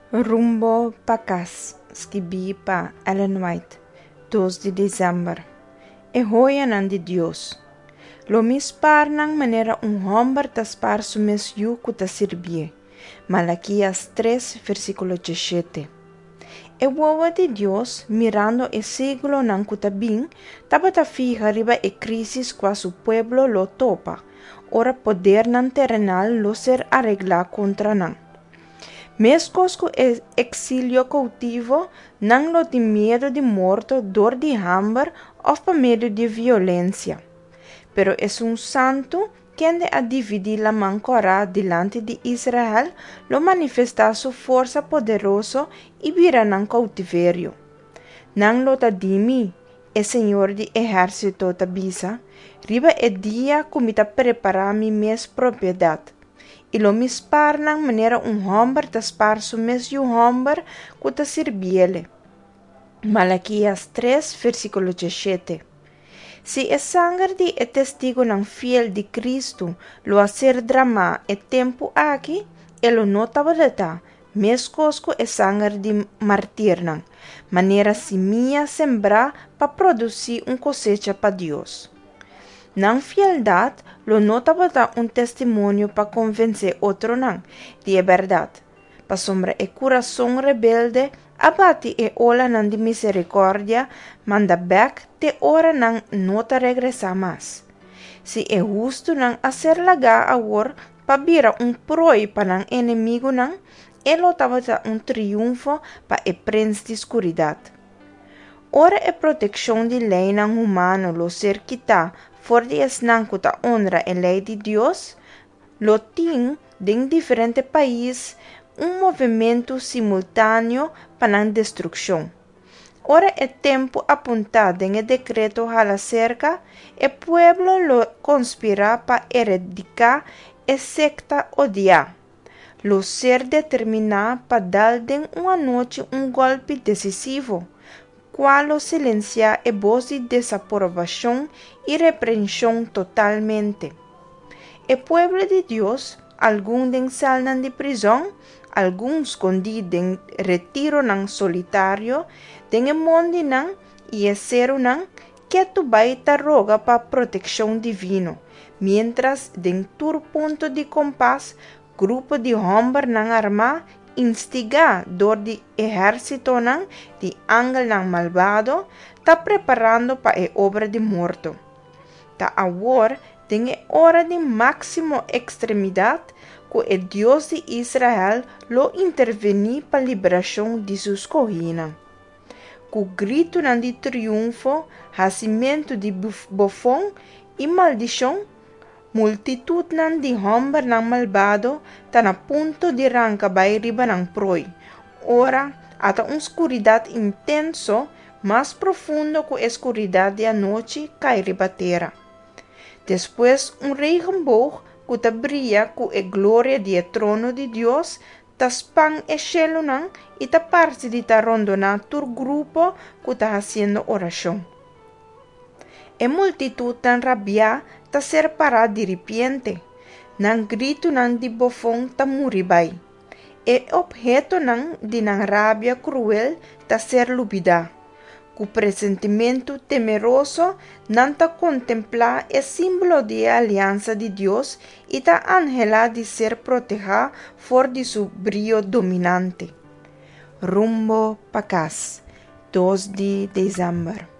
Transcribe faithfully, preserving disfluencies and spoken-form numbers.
Rumbo pa casa, escrevi pa Ellen White, dois de dezembro. E hoia nan de Dios. Lo mis par nang manera un homem taspar su mes yu kuta sirbie. Malaquias três, versículo dezessete. E uova de Dios, mirando e século nang kuta bin, tabata fija riba e crisis qua su pueblo lo topa. Ora poder nan terrenal lo ser arregla contra nang. Mescos com exílio cautivo, não lo de medo de morto, dor de hambre ou por medo de violência. Pero é um santo que ande a dividir la mancora delante de Israel, lo manifesta sua força poderosa e vira nan cautiverio. Não lo ta dimi, é Senhor de exército ta bisa, riba é dia como ta preparar mi mes propriedade. E lo mispar nang manera um homem taspar su mes yu homem kuta sirbiele. Malaquias três, versículo dezessete. Se é sangue de é testigo nang fiel de Cristo, lo hacer drama é tempo aqui, ele nota valeta, mescosco é sangue de martir nang, maneira simia sembrar pa produzir um cosecha pa Deus. Nang fieldade, lo nota bota um testemunho para convencer outro não de é verdade. Pa sombra e coração rebelde, abate e ola não de misericórdia, manda back te ora não nota regressar mais. Se é justo não hacer lagar a war, pa vira um proi para não inimigo não, ele tabata um triunfo para e príncipe de escuridade. Ora é proteção de lei não humano lo ser quita, for de esnankuta honra e lei de Deus, lo tem em diferentes países um movimento simultâneo para a destruição. Ora é tempo apontado em decreto a cerca, e pueblo lo conspira para erradicar e secta odiar. Lo ser determinar para dar em uma noite um golpe decisivo, qual silenciar e voz de desaprovação e repreensão totalmente. E pueblo de Deus, alguns den salnan de prisão, alguns escondidos em retiro nan solitário, den monde nan e esero nan, que tu baita roga para proteção divino, mientras den tur ponto de compás, grupo de homem nan armar, instigar dor de exército nan, de ángel nan malvado, tá preparando para a obra de morto. Tá agora tem a hora de máxima extremidade que o Deus de Israel lo intervenir para a liberação de suas colinas. Com grito nan de triunfo, racimento de bofão e maldição, multitud nan de homem nan malvado tá na ponto de arrancar by riba nan proi. Ora, ata uma escuridade intenso, mais profundo que a escuridade da noite cai riba terra. Depois, um regenboog que ta brilha com a glória do trono de Deus, ta span e cielo nan e ta parte de ta rondonar tur grupo que ta haciendo oração. E multitud tan rabia ta ser parada de repente, nan grito nan de bofão ta muribai. E objeto nan de nan rabia cruel ta ser lubida. Com pressentimento temeroso, nan ta contemplar é símbolo de aliança de Deus e ta angela de ser protegida for de su brilho dominante. Rumbo pa casa, dois de dezembro.